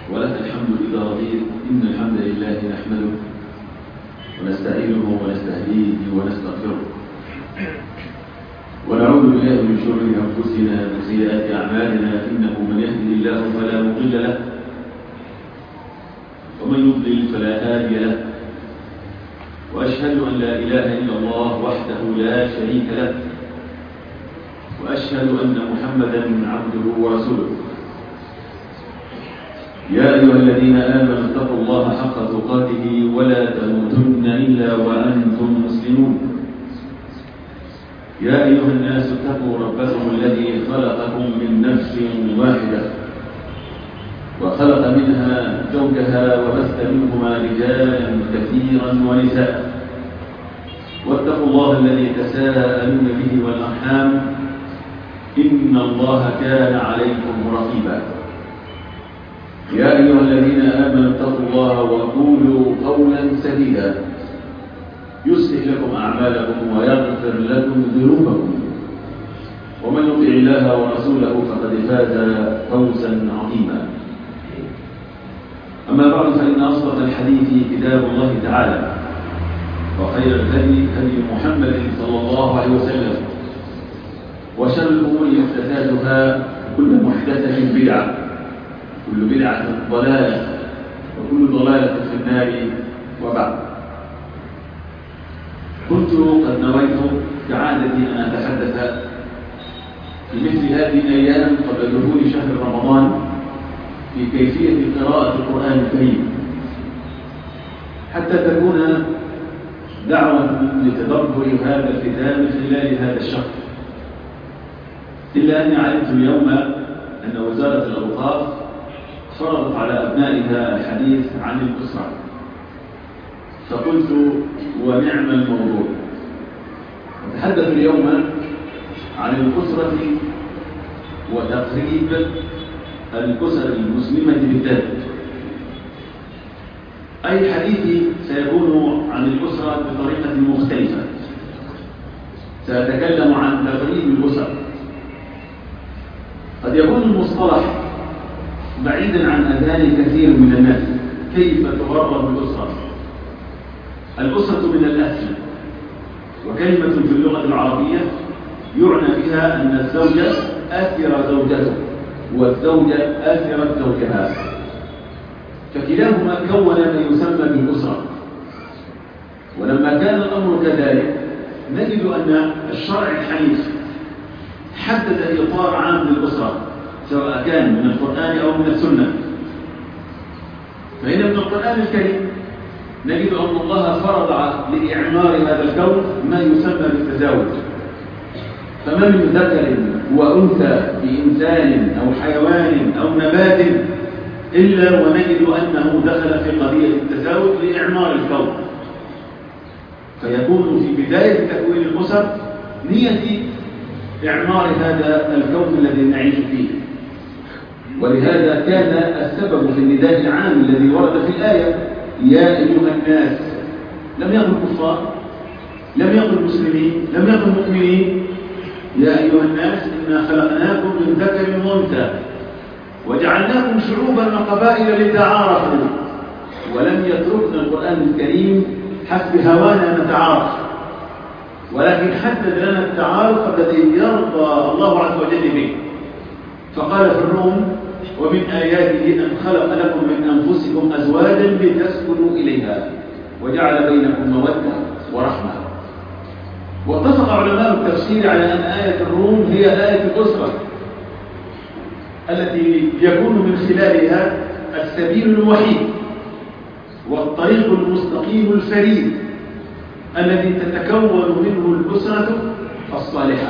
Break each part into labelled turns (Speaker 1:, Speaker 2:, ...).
Speaker 1: ولك الحمد إذا رضيت. إن الحمد لله نحمده ونستعينه ونستهديه ونستغفره ونعوذ بالله من شرور أنفسنا وسيئات أعمالنا، إنه من يهده الله فلا مضل له ومن يضلل فلا هادي له، وأشهد أن لا إله إلا الله وحده لا شريك له، وأشهد أن محمدا عبده ورسوله. يا أيها الذين آمنوا اتقوا الله حق تقاته ولا تموتن إلا وأنتم مسلمون. يا أيها الناس اتقوا ربكم الذي خلقكم من نفس واحدة وخلق منها زوجها وبث منهما رجالا كثيرا ونساء، واتقوا الله الذي تساءلون به والأرحام إن الله كان عليكم رقيبا. يا أيها الذين آمنوا اتقوا الله وقولوا قولا سديدا يصلح لكم أعمالكم ويغفر لكم ذنوبكم، ومن يطع الله ورسوله فقد فاز فوزا عظيما. أما بعد، فإن أصدق الحديث كتاب الله تعالى، وخير الهدي هدي محمد صلى الله عليه وسلم، وشر الأمور محدثاتها، كل محدثة بدعة، كل بدعة ضلالة، وكل ضلالة في النار. وبعد، كنت قد نويت كعادتي أن أتحدث في مثل هذه الأيام قبل دخول شهر رمضان في كيفية قراءة القرآن الكريم، حتى تكون دعوة لتدبر هذا الكتاب خلال هذا الشهر. إلا أني علمت اليوم أن وزارة الأوقاف فرضت على أبنائها الحديث عن الأسرة، فقلت ونعم الموضوع. نتحدث اليوم عن الأسرة وتقريب الأسر المسلمة بالذات. أي حديث سيكون عن الأسرة بطريقة مختلفة. سأتكلم عن تقريب الأسر. قد يكون المصطلح بعيدا عن أذهان كثير من الناس. كيف تغرب الأسرة؟ الأسرة من الأسر، وكلمة في اللغة العربية يعنى بها أن الزوجة آثر زوجته والزوجة آثرت زوجها، فكلاهما كون ما يسمى بالأسرة. ولما كان الأمر كذلك نجد أن الشرع الحنيف حدد إطار عام للأسرة، سواء كان من القرآن أو من السنة. فإن من القرآن الكريم نجد أن الله فرض لإعمار هذا الكون ما يسمى بالتزاوج، فما من ذكر وأنثى بإنسان أو حيوان أو نبات إلا ونجد أنه دخل في قضية التزاوج لإعمار الكون. فيكون في بداية تكوين الأسر نية إعمار هذا الكون الذي نعيش فيه. ولهذا كان السبب في النداء العام الذي ورد في الآية يا أيها الناس، لم يقل كفار، لم يقل مسلمين، لم يقل مؤمنين. يا أيها الناس إنا خلقناكم من ذكر وأنثى وجعلناكم شعوبا وقبائل لتعارفوا. ولم يتركنا القرآن الكريم حسب هوانا نتعارف، ولكن حدد لنا التعارف الذي يرضى الله عز وجل به. فقال في الروم ومن آياته أن خلق لكم من أنفسكم أزواجا لتسكنوا إليها وجعل بينكم مودة ورحمة. واتفق علماء التفسير على أن آية الروم هي آية الأسرة التي يكون من خلالها السبيل الوحيد والطريق المستقيم الفريد الذي تتكون منه الأسرة الصالحة.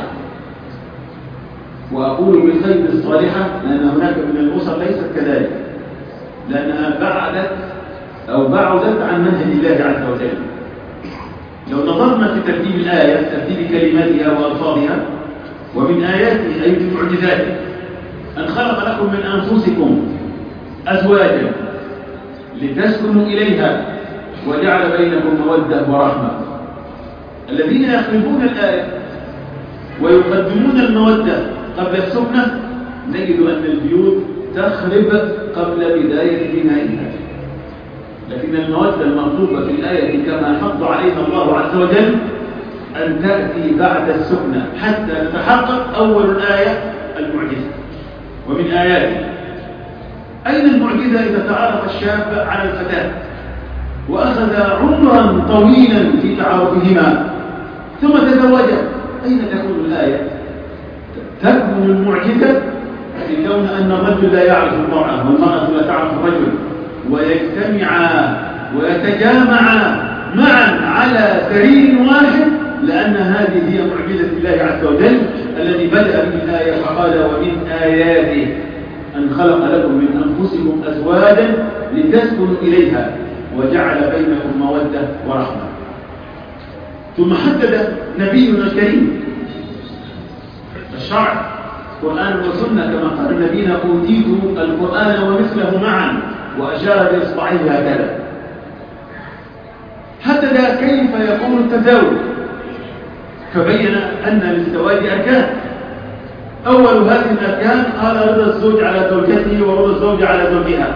Speaker 1: وأقول بالخير الصالحة لأن هناك من الأسر ليست كذلك، لأنها بعدت عن منهج الله عز وجل. لو نظرنا في ترتيب الآية، ترتيب كلماتها وألفاظها، ومن آياته أي من معجزاته أن خلق لكم من أنفسكم أزواجا لتسكنوا إليها وجعل بينكم مودة ورحمة. الذين يقلبون الآية ويقدمون المودة قبل السكنة نجد أن البيوت تخرب قبل بداية بنائها. لكن المودة المطلوبة في الآية كما حض عليها الله عز وجل أن تأتي بعد السكنة حتى تتحقق أول الآية المعجزة. ومن آياته أين المعجزة إذا تعرف الشاب على الفتاة وأخذ عمرا طويلا في تعارفهما ثم تزوجا؟ أين تكون الآية؟ تكمن المعجزة في كون أن الرجل لا يعرف المرأة والمرأة لا تعرف الرجل، ويجتمعا ويتجامعا معا على سرير واحد، لأن هذه هي معجزة الله عز وجل الذي بدأ به الآية فقال: ومن آياته أن خلق لكم من أنفسكم أزواجا لتسكنوا إليها وجعل بينكم مودة ورحمة. ثم حدد نبينا الكريم الشرع قرآن وسنة كما قال نبينا: أوتيتم القرآن ومثله معا، وأشار بإصبعه هكذا. حدد كيف يكون التزاوج فبين أن للزواج أركان. أول هذه الأركان قال: رضا الزوج على زوجته ورضا الزوج على زوجها.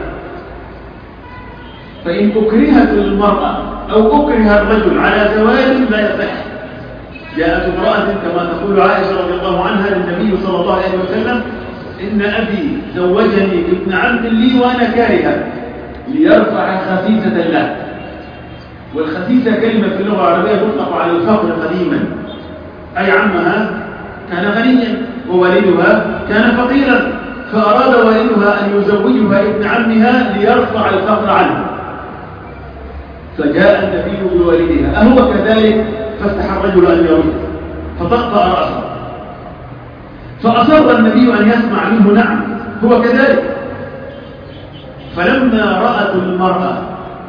Speaker 1: فإن أكرهت المرأة أو أكره الرجل على زواج لا يصح. جاءت امرأة كما تقول عائشة رضي الله عنها للنبي صلى الله عليه وسلم: إن أبي زوجني ابن عم لي وأنا كارهة، ليرفع خسيسة له. والخسيسة كلمة في اللغة العربية تطلق على الفقر قديما، أي عمها كان غنيا ووالدها كان فقيرا، فأراد والدها أن يزوجها ابن عمها ليرفع الفقر عنه. فجاء النبي بوالدها: أهو كذلك؟ فاستحى الرجل أن يرد فطأطأ رأسه، فأصر النبي أن يسمع منه: نعم هو كذلك. فلما رأت المرأة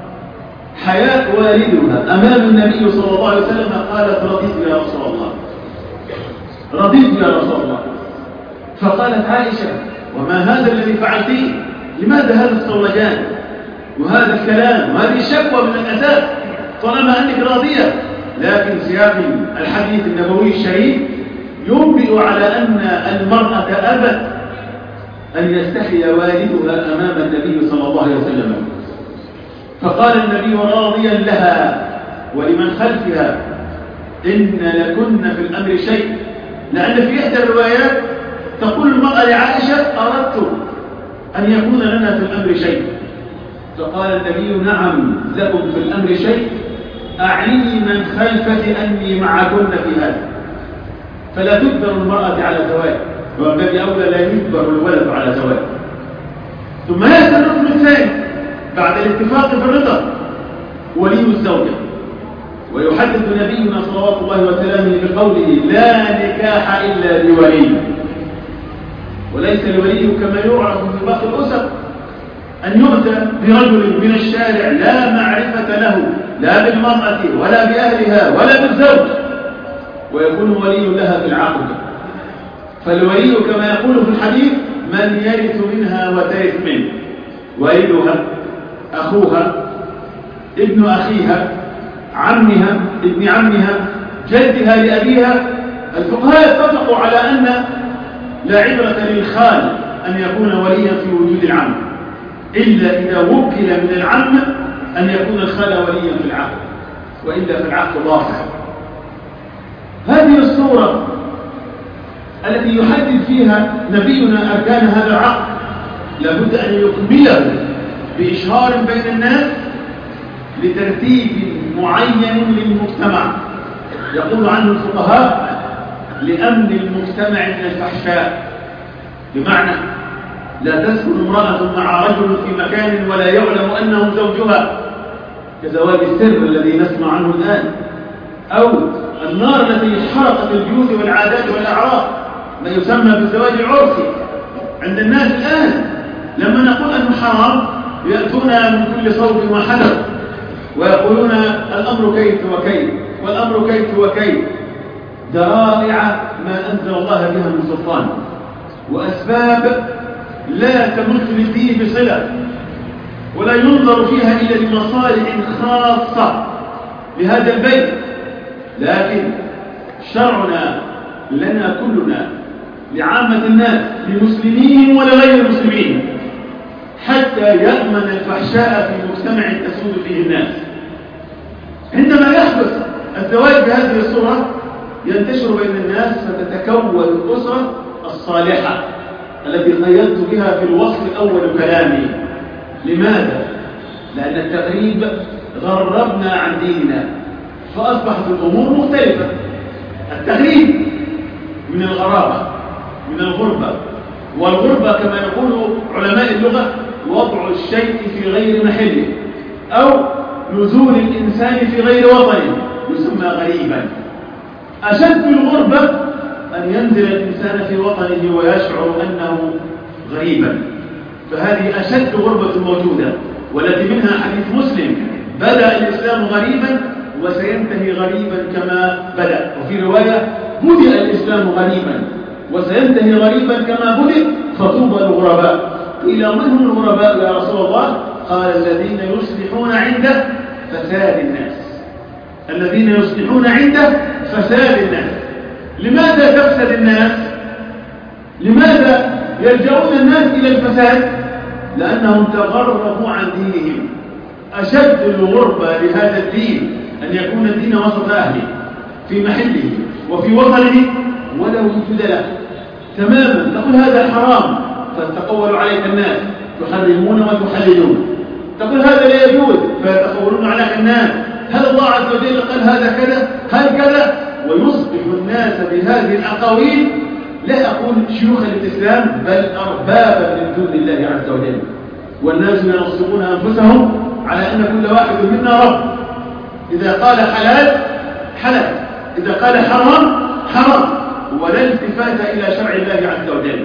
Speaker 1: حياة والدها أمام النبي صلى الله عليه وسلم قالت: رضيت يا رسول الله، رضيت يا رسول الله. فقالت عائشة: وما هذا الذي فعلتيه؟ لماذا هذا الصولجان وهذا الكلام وهذه الشكوى من الأساس طالما أنك راضية؟ لكن سياق الحديث النبوي الشريف ينبئ على أن المرأة أبت أن يستحي والدها أمام النبي صلى الله عليه وسلم. فقال النبي راضيا لها ولمن خلفها: إن لكن في الأمر شيء. لأن في إحدى الروايات تقول المرأة لعائشة: أردت أن يكون لنا في الأمر شيء. فقال النبي: نعم لكم في الأمر شيء، أعلمي من خلفك أني معكن في هذا. فلا تجبر المرأة على زواج، ومن باب أولى لا يجبر الولد على زواج. ثم يأتي الركن الثاني بعد الاتفاق في الرضا: ولي الزوجة. ويحدث نبينا صلوات الله وسلامه بقوله: لا نكاح إلا بولي. وليس الولي كما يعرف في باقي الأسر أن يؤتى برجل من الشارع لا معرفة له لا بالمرأة ولا بأهلها ولا بالزوج ويكون ولي لها في العقد. فالولي كما يقول في الحديث: من يرث منها وترث منه، والدها، أخوها، ابن أخيها، عمها، ابن عمها، جدها لأبيها. الفقهاء اتفقوا على أن لا عبرة للخال أن يكون وليا في وجود العم، إلا إذا وكل من العم أن يكون الخال وليا في العقد، وإلا فالعقد باطل. هذه الصورة التي يحدد فيها نبينا أركان هذا العقد لابد أن يكمله بإشهار بين الناس لترتيب معين للمجتمع. يقول عنه الفقهاء: لأمن المجتمع من الفحشاء. بمعنى لا تسكن امرأة مع رجل في مكان ولا يعلم أنه زوجها، كزواج السر الذي نسمع عنه الآن، أو النار التي حرقت البيوت والعادات والأعراف، ما يسمى بالزواج العرفي عند الناس الآن. لما نقول أنه حرام يأتون من كل صوب وحذر ويقولون الأمر كيف وكيف والأمر كيف وكيف، ذرائع ما أنزل الله بها من سلطان، وأسباب لا تمت للدين بصلة، ولا ينظر فيها إلا لمصالح خاصة لهذا البيت. لكن شرعنا لنا كلنا، لعامة الناس، لمسلمين ولغير المسلمين، حتى يأمن الفحشاء في مجتمع تسود فيه الناس. عندما يحدث الزواج بهذه الصورة ينتشر بين الناس فتتكون الأسرة الصالحة التي قيدت بها في الوصف الأول كلامي. لماذا؟ لأن التغريب غربنا عن ديننا فأصبحت الأمور مختلفة. التغريب من الغرابة، من الغربة، والغربة كما يقول علماء اللغة وضع الشيء في غير محله أو نزول الإنسان في غير وطنه يسمى غريبا. أشد الغربة أن ينزل الإنسان في وطنه ويشعر أنه غريبا، فهذه أشد غربة موجودة، والتي منها حديث مسلم: بدأ الإسلام غريبا وسينتهي غريبا كما بدأ. وفي رواية: بدأ الإسلام غريبا وسينتهي غريبا كما بدأ فطوبى الغرباء. قيل: من هم الغرباء يا رسول الله؟ قال: الذين يصلحون عند فساد الناس. الذين يصلحون عند فساد الناس. لماذا تفسد الناس؟ لماذا يلجؤون الناس إلى الفساد؟ لأنهم تغربوا عن دينهم. أشد الغربة لهذا الدين أن يكون الدين وسط أهله في محله وفي وطنه ولا وجود له تماما. تقول هذا حرام فتتقول عليك الناس تحرمون وتحللون. تقول هذا لا يجوز فيتقولون عليك الناس. هل الله عز وجل قال هذا كذا؟ هل كذا؟ ويصبح الناس بهذه الأقاويل لا أقول شيوخ الإسلام بل أربابا من دون الله عز وجل. والناس ينصبون أنفسهم على أن كل واحد منا رب. إذا قال حلال حلال، إذا قال حرام حرام، ولا التفات إلى شرع الله عز وجل.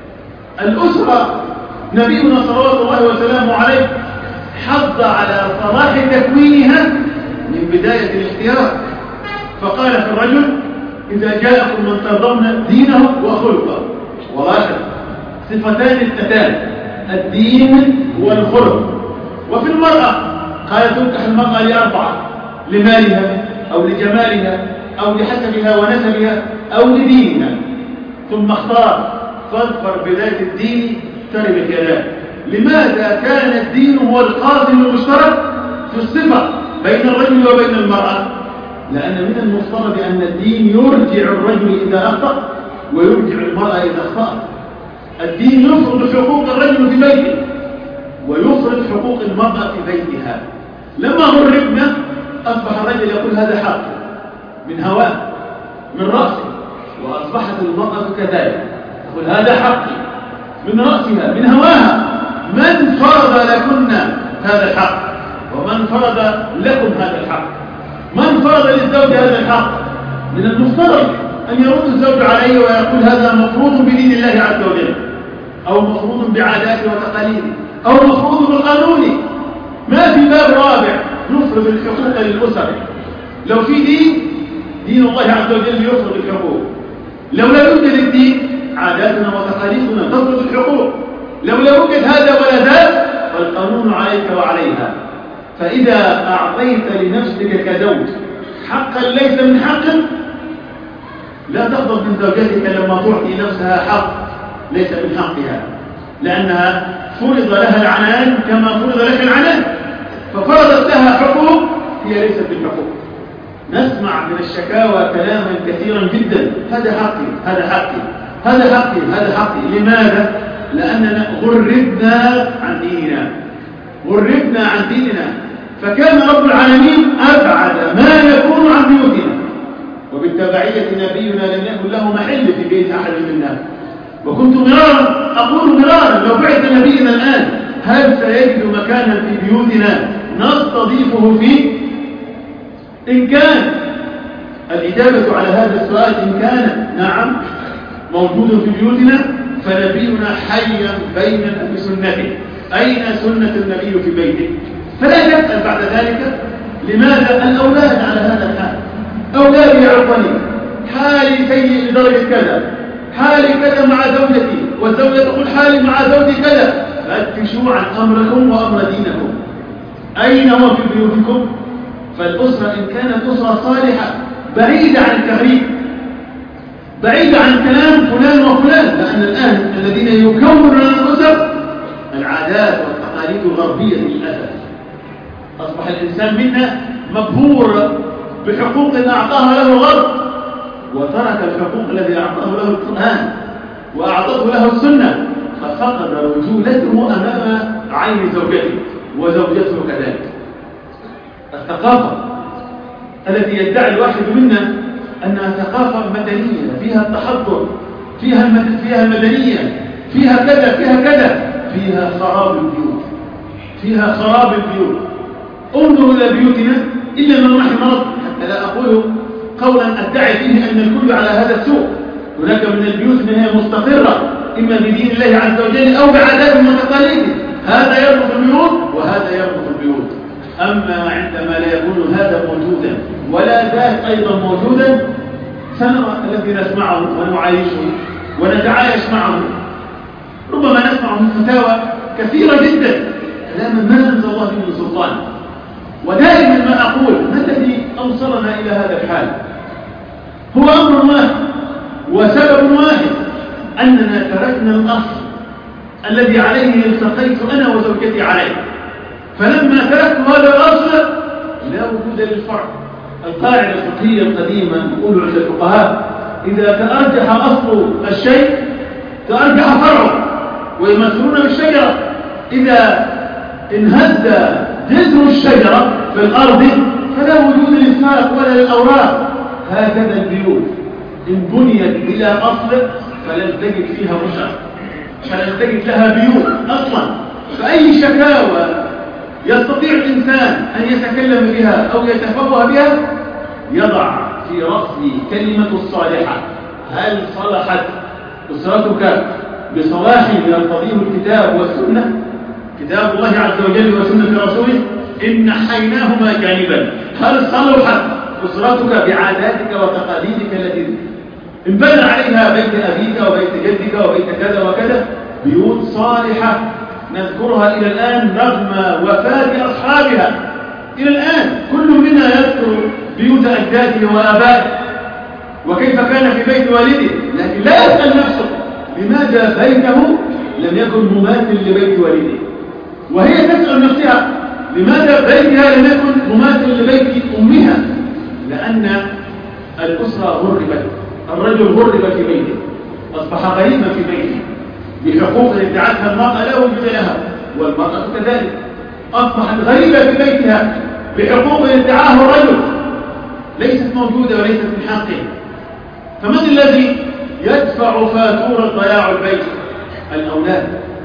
Speaker 1: الأسرة نبينا صلوات الله وسلامه عليه حض على صلاح تكوينها من بداية الاختيار، فقال في الرجل: إذا جاءكم من ترضون دينه وخلقه. ولاحظ صفتان اثنتان: الدين والخلق. وفي المرأة قال: تنكح المرأة لأربعة: لمالها أو لجمالها أو لحسبها ونسبها أو لدينها. ثم اختار: فاظفر بذات الدين تربت يداك. لماذا كان الدين هو القاسم المشترك في الصفة بين الرجل وبين المرأة؟ لأن من المفترض أن الدين يرجع الرجل إذا أخطأ ويرجع المرأة إذا أخطأت. الدين يفرض حقوق الرجل في بيته ويفرض حقوق المرأة في بيتها. لما غربنا أصبح الرجل يقول هذا حق من هواه من رأسه، وأصبحت المرأة كذلك تقول هذا حقي من رأسها من هواها. من فرض لكن هذا الحق؟ ومن فرض لكم هذا الحق؟ من فرض للزوج هذا الحق؟ من المفترض أن يرد الزوج عليه ويقول هذا مفروض بدين الله عز وجل، أو مفروض بعاداته وتقاليده، أو مفروض بالقانون. ما في باب رابع نفرض الحقوق للأسر. لو في دين الله عز وجل يفرض الحقوق. لو لا يوجد الدين عاداتنا وتقاليدنا تفرض الحقوق. لو لا يوجد هذا ولا ذاك فالقانون عليك وعليها. فإذا أعطيت لنفسك كزوج حقا ليس من حقك لا تغضب من زوجتك لما تعطي نفسها حق ليس من حقها، لأنها فرض لها العنان كما فرض لك العنان، ففرضت لها حقوق هي ليست بالحقوق. نسمع من الشكاوى كلاما كثيرا جدا: هذا حقي هذا حقي هذا حقي هذا حقي. لماذا؟ لأننا غربنا عن ديننا، غربنا عن ديننا. فكان رب العالمين أبعد ما يكون عن بيوتنا، وبالتبعية نبينا لم يكن له محل في بيت أحد منا. وكنت مرارا أقول مرارا: لو بعث نبينا الآن هل سيجد مكانا في بيوتنا نستضيفه فيه؟ إن كان الإجابة على هذا السؤال إن كان نعم موجود في بيوتنا فنبينا حيا بيننا بسنته. أين سنة النبي في بيته؟ فلا تسأل بعد ذلك لماذا الأولاد على هذا الحال. أولادي يعرفني حالي سيء لدرجة كذا، حالي كذا مع زوجتي، والزوجة تقول حالي مع زوجي كذا. فتشوا عن أمركم وأمر دينكم. أين هو في بيوتكم؟ فالأسرة إن كانت أسرة صالحة بعيدة عن التغريب، بعيدة عن كلام فلان وفلان، لأن الآن الذين يكونون الأسر العادات والتقاليد الغربية للأسف. أصبح الإنسان منا مبهور بحقوق أعطاها له الغرب، وترك الحقوق الذي أعطاه له القرآن وأعطته له السنة، ففقد رجولته أمام عين زوجته وزوجته كذلك. الثقافة التي يدعي الواحد منا أنها ثقافة مدنية فيها التحضر، فيها المدنية، فيها كذا فيها كذا، فيها خراب البيوت، فيها خراب البيوت. انظروا إلى بيوتنا إلا من رحم ربي، حتى لا أقول قولا أدعي فيه أن الكل على هذا السوء. هناك من البيوت من هي مستقرة إما بدين الله عز وجل أو بعادات وتقاليد، هذا يربط البيوت وهذا يربط البيوت. أما عندما لا يكون هذا موجودا ولا ذاك أيضا موجودا، سنرى الذي نسمعه ونعايشه ونتعايش معه. ربما نسمع من فتاوى كثيرة جدا كلاما ما أنزل الله به من سلطان. ودائما ما أقول ما الذي أوصلنا إلى هذا الحال؟ هو أمر واحد وسبب واحد، أننا تركنا الأصل الذي عليه التقيت أنا وزوجتي عليه. فلما تركت هذا الأصل لا وجود للفرع. القاعدة الفقهية القديمة يقول عند الفقهاء: إذا تأرجح أصل الشيء تأرجح فرعه، ويمثلون بالشجرة. إذا انهد جذر الشجرة في الأرض فلا وجود للساق ولا للأوراق. هكذا البيوت إن بنيت بلا أصل فلن تجد فيها رشد، فلن تجد لها بيوت أصلا. فأي شكاوى يستطيع الإنسان أن يتكلم بها أو يتفوه بها يضع في رأسه كلمة الصالحة: هل صلحت أسرتك بصلاح يرتضيه الكتاب والسنة، كتاب الله عز وجل وسنة رسوله؟ إن حيناهما جانبا. هل صلحت أسرتك بعاداتك وتقاليدك التي انبنى عليها بيت أبيك وبيت جدك وبيت كذا وكذا؟ بيوت صالحة نذكرها إلى الآن رغم وفاة أصحابها. إلى الآن كل منا يذكر بيوت أجداده وآبائه وكيف كان في بيت والده، لكن لا يسأل نفسه لماذا بيته لم يكن مماثل لبيت والده، وهي تسأل نفسها لماذا بيتها لم يكن مماثل لبيت أمها. لأن الأسرة غربت، الرجل غرب في بيته، أصبح غريبا في بيته بحقوق ادعتها المرأة لا وجود لها، والمرأة كذلك أصبحت غريبة في بيتها بحقوق ادعاها الرجل ليست موجودة وليست من حقه. فمن الذي يدفع فاتورة ضياع البيت؟ الأولاد،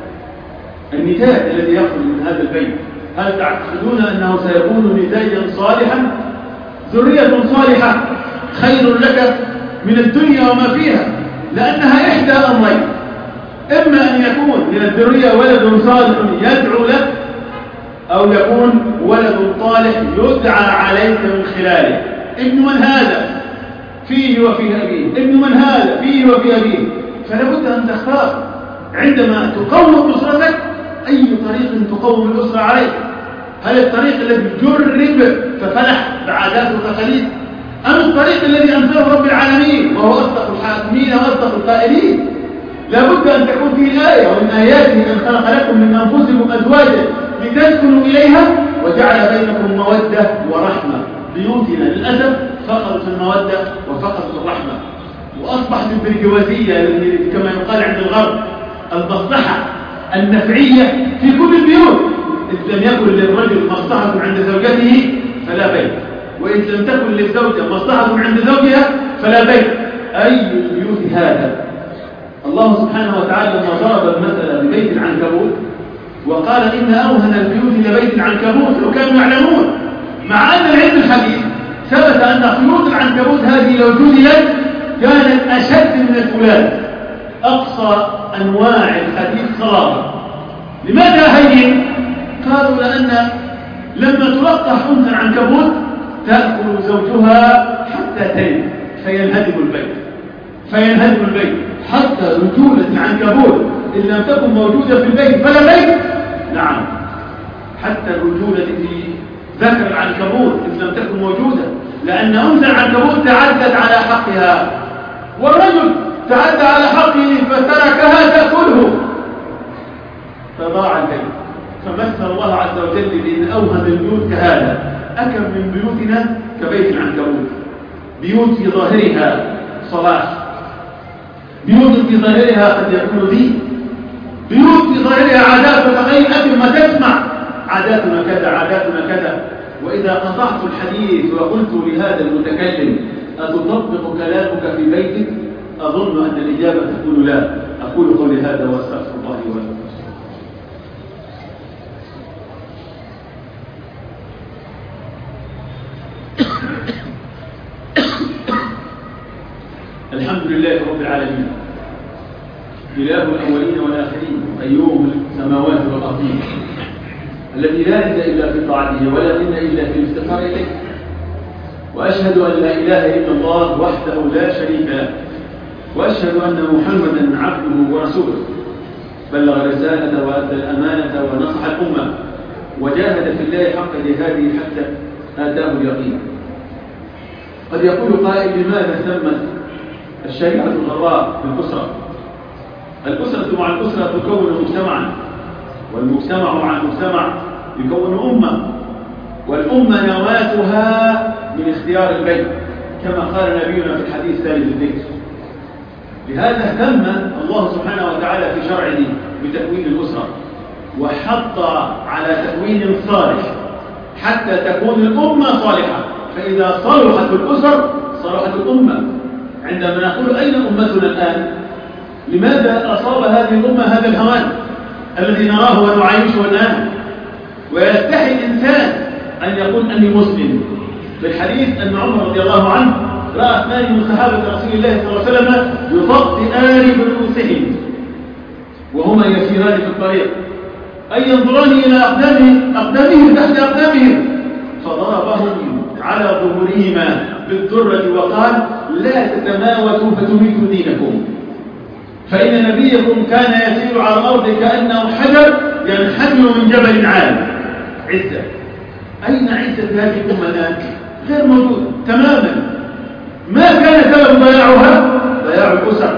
Speaker 1: النتاج الذي يخرج من هذا البيت. هل تعتقدون أنه سيكون نتاجا صالحا؟ ذرية صالحة خير لك من الدنيا وما فيها، لأنها إحدى أمرين: إما أن يكون من الذرية ولد صالح يدعو لك، أو يكون ولد طالح يدعى عليك من خلاله. ابن من هذا؟ فيه وفي أبيه. ابن من هذا؟ فيه وفي أبيه. فلا بد أن تختار عندما تقوم أسرتك أي طريق تقوم الأسرة عليه. هل الطريق الذي جرب ففلح بعادات وتقاليد، أم الطريق الذي أنزله رب العالمين وهو أصدق الحاكمين وأصدق القائلين؟ لا بد أن تكون فيه آية، ومن آياته أن خلق لكم من أنفسكم أزواجا لتسكنوا إليها وجعل بينكم مودة ورحمة. بيوتنا للأسف فقدت المودة وفقدت الرحمة، وأصبحت البرجوازية كما يقال عند الغرب المصلحة النفعية في كل البيوت. إذ لم يكن للرجل مصلحة عند زوجته فلا بيت، وإذ لم تكن للزوجة مصلحة عند زوجها فلا بيت. أي البيوت هذا؟ الله سبحانه وتعالى لما ضرب المثل ببيت العنكبوت وقال إن أوهن البيوت لبيت العنكبوت لو كانوا يعلمون، مع أن العلم الحديث ثبت أن خيوط العنكبوت هذه لو جدلت كانت أشد من الفولاذ، أقصى أنواع الحديث صلابة. لماذا هين؟ قالوا لأن لما تلقح أنثى العنكبوت تأكل زوجها حتى تلد فينهدم البيت حتى رجولة العنكبوت إن لم تكن موجودة في البيت فلا بيت. نعم، حتى الرجولة في ذكر العنكبوت إن لم تكن موجودة، لأن أنثى العنكبوت تعدت على حقها، والرجل تعدى على حقه فتركها تأكله. فضاع البيت. فمثل الله عز وجل بأن أوهم البيوت كهذا. أكم من بيوتنا كبيت العنكبوت، بيوت في ظاهرها صلاح، بيوت في ظاهرها قد يكون دين، بيوت في ظاهرها عادات وتقاليد. أكل ما تسمع عاداتنا كذا عاداتنا كذا. وإذا قطعت الحديث وقلت لهذا المتكلم أتطبق كلامك في بيتك؟ أظن أن الإجابة تكون لا. أقول قولي هذا وأستغفر الله لي ولكم. الحمد لله رب العالمين، إله الأولين والآخرين، قيوم السماوات والأرضين، الذي لا عز إلا في طاعته ولا غنى إلا في الافتقار إليه. وأشهد أن لا إله إلا الله وحده لا شريك له، وأشهد أن محمدا عبده ورسوله، بلغ الرسالة وأدى الأمانة ونصح الأمة وجاهد في الله حق جهاده حتى آتاه اليقين. قد يقول قائل: لماذا ثمت الشريعة الغراء في الأسرة؟ الأسرة مع الأسرة تكون مجتمعا، والمجتمع مع المجتمع يكون أمة، والأمة نواتها من اختيار البيت كما قال نبينا في الحديث ثالث الذكر. لهذا اهتم الله سبحانه وتعالى في شرعه بتكوين الأسرة، وحط على تكوين صالح حتى تكون الأمة صالحة. فإذا صلحت الأسر صلحت الأمة. عندما نقول أين أمتنا الآن؟ لماذا أصاب هذه الأمة هذا الهوان الذي نراه ونعيشه الآن؟ ويستحي الإنسان أن يقول أني مسلم. في الحديث أن عمر رضي الله عنه رأى اثنان من صحابة رسول الله صلى الله عليه وسلم يطأطئان برؤوسهم وهما يسيران في الطريق، أي ينظران إلى أقدامهم تحت أقدامهم، فضربهم على ظهورهما بالدرة وقال: لا تتماوتوا فتميتوا دينكم، فإن نبيكم كان يسير على الأرض كأنه حجر ينحدر من جبل عال. عزة. أين عزة هذه الأمة الآن؟ غير موجود تماما. ما كان سبب ضياعها؟ ضياع الأسر.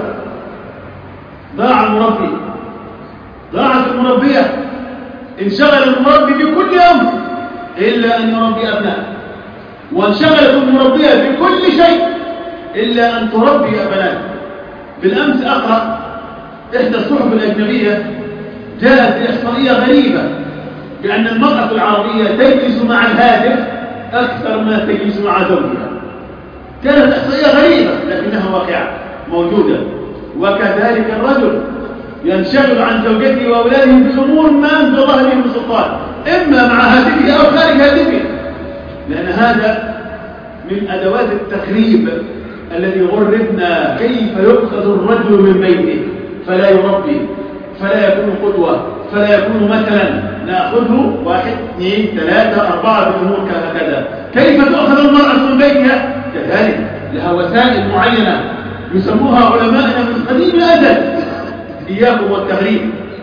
Speaker 1: ضاع المربي، ضاعت المربية، انشغل المربي بكل أمر إلا أن يربي أبناء، وانشغلت المربية بكل شيء إلا أن تربي أبناء. بالأمس أقرأ إحدى الصحف الأجنبية جاءت بإحصائية غريبة بأن المرأة العربية تجلس مع الهاتف أكثر ما تجلس مع زوجها. كانت إحصائية غريبة لكنها واقعة موجودة. وكذلك الرجل ينشغل عن زوجته وأولاده بأمور ما أنزل الله به من سلطان، إما مع هاتفه أو خارج هاتفه، لأن هذا من أدوات التخريب الذي غربنا. كيف يؤخذ الرجل من بيته فلا يربي، فلا يكون قدوة، فلا يكون مثلا؟ نأخذه 1 2 3 4 بالأمور كذا. كيف تؤخذ المرأة من بيتها؟ كذلك لها وسائل معينة يسموها علماءنا من قديم الأزل. إياكم والتغريب،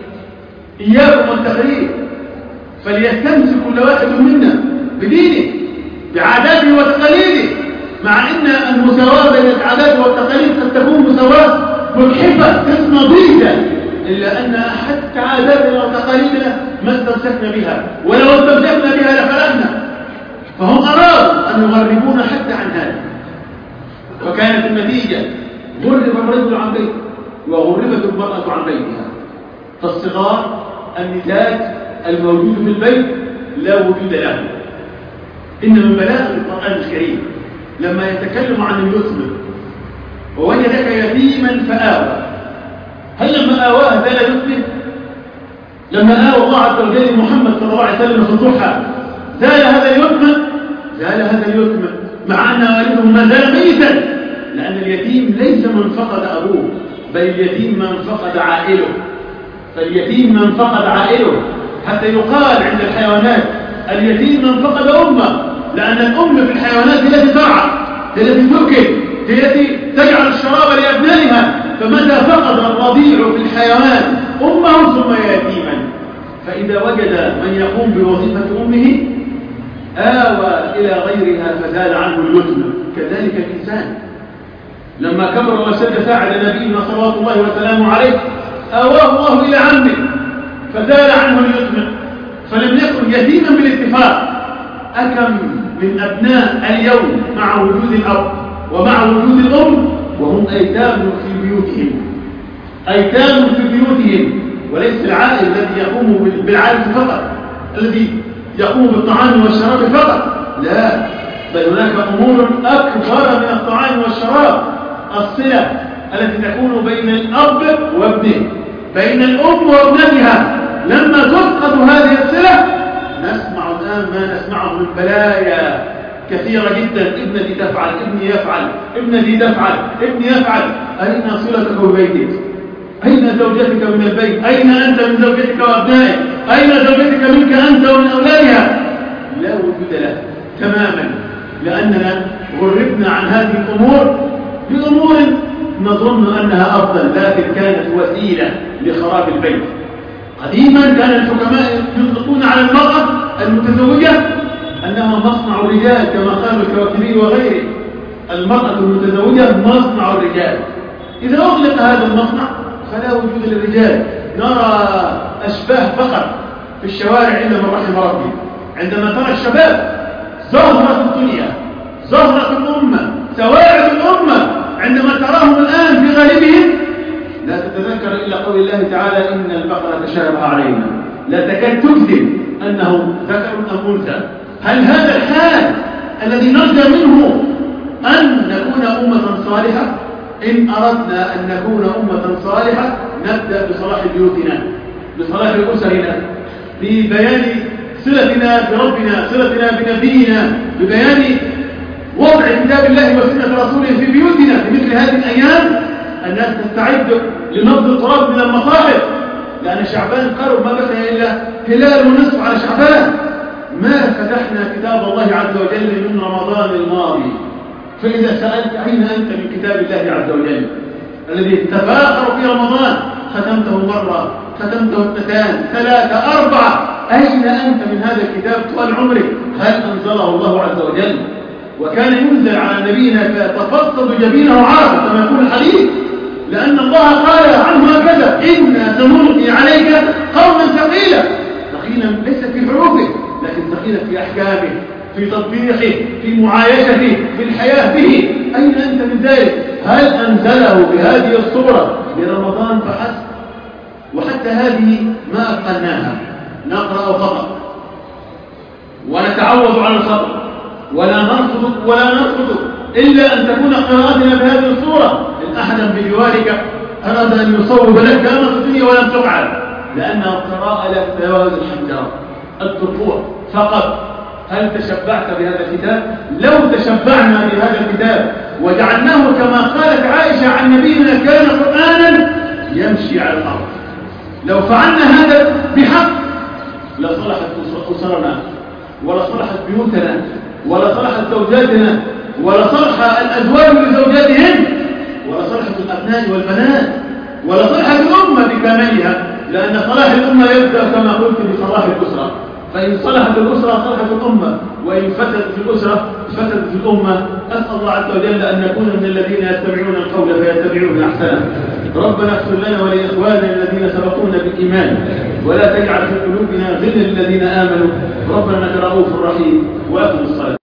Speaker 1: إياكم والتغريب. فليستمسك كل واحد منا بدينه بعاداته وتقاليده، مع أن المساواة بين العادات والتقاليد قد تكون مساواة مجحفة نظيفة، إلا أن حتى عاداتنا وتقاليدنا ما استمسكنا بها، ولو استمسكنا بها لفلحنا. فهم أرادوا أن يغربونا حتى عن هذا، وكانت النتيجة غرب الرجل عن بيته وغربت المرأة عن بيتها. فالصغار النتاج الموجود في البيت لا وجود له. إن من بلاغ القرآن الكريم لما يتكلم عن اليتيم: ووجدك يتيما فآوى. هل لما آواه زال يتيم؟ لما آوى الله عز وجل محمد صلى الله عليه وسلم في الضحى زال هذا اليتيم؟ زال هذا اليتيم، مع أن والده ما زال ميتا. لأن اليتيم ليس من فقد أبوه، بل اليتيم من فقد عائله. فاليتيم من فقد عائله، حتى يقال عند الحيوانات اليتيم من فقد أمه، لأن الأم في الحيوانات هي التي ترعى، هي التي تؤكل، هي التي تجعل الشراب لأبنائها. فمتى فقد الرضيع في الحيوان أمه ثم يتيما، فإذا وجد من يقوم بوظيفة أمه آوى إلى غيرها فزال عنه اليتم. كذلك الإنسان لما كبر واشتد ساعد نبينا صلوات الله وسلامه عليه آواه الله إلى عمه فزال عنه ليطمئن فلم يكن يتيما بالاتفاق. أكم من أبناء اليوم مع وجود الأب ومع وجود الأم وهم أيتام في بيوتهم، أيتام في بيوتهم، وليس العائل الذي يقوم بالعائلة فقط، الذي يقوم بالطعام والشراب فقط، لا، بل هناك أمور أكبر من الطعام والشراب. الصلة التي تكون بين الأب وابنه، بين الأم وابنتها، لما تفقد هذه الصلة نسمع الآن ما نسمعه من بلايا كثيرة جدا. ابنتي تفعل، ابني يفعل، ابنتي تفعل، ابني يفعل. أين صلتك ببيتك؟ أين زوجتك من البيت؟ أين أنت من زوجتك وأبنائك؟ أين زوجتك منك أنت ومن أولادها؟ لا وجود له تماما، لأننا غربنا عن هذه الأمور بأمور نظن أنها أفضل، لكن كانت وسيلة لخراب البيت. قديما كان الحكماء يطلقون على المرأة المتزوجة أنها مصنع الرجال كما قال الكواكبي وغيره. المرأة المتزوجة مصنع الرجال. إذا أغلق هذا المصنع فلا وجود للرجال، نرى أشباه فقط في الشوارع إلا من رحم ربي. عندما ترى الشباب زهرة الدنيا، زهرة الأمة، سواعد الأمة، عندما تراهم الآن في غالبهم لا تتذكر إلا قول الله تعالى إن البقرة تشابه علينا، لا تكاد تكذب أنه ذكر أم أنثى. هل هذا الحال الذي نرجى منه أن نكون أمة صالحة؟ إن أردنا أن نكون أمة صالحة نبدأ بصلاح بيوتنا، بصلاح أسرنا، ببيان صلتنا بربنا، صلتنا بنبينا، ببيان وضع كتاب الله وسنة رسوله في بيوتنا. في مثل هذه الأيام الناس تستعد لنبض التراب من المصاحف، لأن شعبان قرب ما بقي إلا هلال ونصف على شعبان. ما فتحنا كتاب الله عز وجل من رمضان الماضي. فإذا سألت أين أنت من كتاب الله عز وجل الذي تفاخر في رمضان؟ ختمته مرة، ختمته 2 3 4. أين أنت من هذا الكتاب طوال عمرك؟ هل أنزله الله عز وجل؟ وكان ينزل على نبينا فتفصد جبينه عرفا كما يقول الحديث، لأن الله قال عنه هكذا: إنا سنلقي عليك قولا ثقيلا. ثقيلا ليس في حروفه، لكن ثقيلا في أحكامه، في تطبيقه، في معايشته، في الحياة به. أين أنت من ذلك؟ هل أنزله بهذه الصورة لرمضان فحسب؟ وحتى هذه ما أتقناها، نقرأ فقط ونتعود على الخطأ ولا نرفض إلا أن تكون قراءتنا بهذه الصورة. إن أحدا بجوارك أراد أن يصوب لك كامة الدنيا ولم تفعل، لأنها قراءة لا تتجاوز الحنجرة، الترقوع فقط. هل تشبعت بهذا الكتاب؟ لو تشبعنا بهذا الكتاب وجعلناه كما قالت عائشة عن نبينا كان قرآنا يمشي على الأرض، لو فعلنا هذا بحق لصلحت أسرنا، ولا صلحت بيوتنا، ولا صلحت زوجاتنا، ولا صلح الأزواج لزوجاتهن، ولا صلحت الأبناء والبنات، ولا صلحت الأمة بكاملها. لأن صلاح الأمة يبدأ كما قلت بصلاح الأسرة، فإن صلحت الأسرة صلحت الأمة، وإن فسدت الأسرة فسدت الأمة. أسأل الله عز وجل أن نكون من الذين يتبعون القول فيتبعون أحسنه. ربنا اغفر لنا ولإخواننا الذين سبقونا بالإيمان، ولا تجعل في قلوبنا غلا للذين آمنوا. ربنا إنك رؤوف رحيم. وأقم الصلاة.